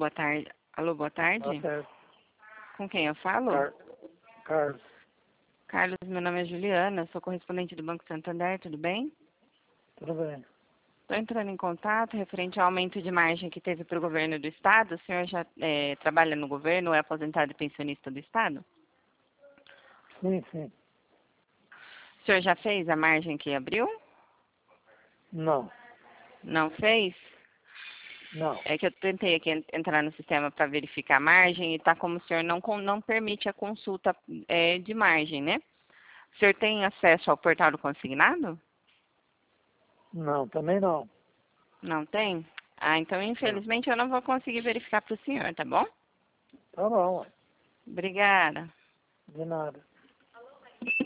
Boa tarde. Alô, boa tarde. Boa tarde. Com quem eu falo? Carlos. Carlos, meu nome é Juliana, sou correspondente do Banco Santander, tudo bem? Tudo bem. Estou entrando em contato referente ao aumento de margem que teve para o governo do Estado. O senhor já trabalha no governo, é aposentado e pensionista do Estado? Sim, sim. O senhor já fez a margem que abriu? Não. Não fez? Não. É que eu tentei aqui entrar no sistema para verificar a margem e está como o senhor não permite a consulta de margem, né? O senhor tem acesso ao portal do consignado? Não, também não. Não tem? Ah, então Não. infelizmente eu não vou conseguir verificar para o senhor, tá bom? Tá bom, ué. Obrigada. De nada.